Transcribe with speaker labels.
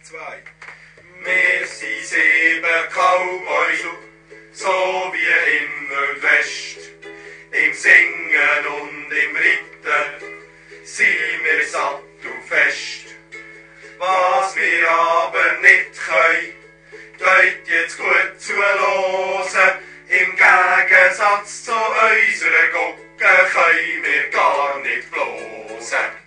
Speaker 1: 2.
Speaker 2: Wir sind 7 Cowboys, so wie in Wild West. Im Singen und im Reiten sind wir sattelfest. Was wir aber nicht können, geht jetzt gut zuhören. Im Gegensatz zu unserer Gocke können wir gar nicht blosen.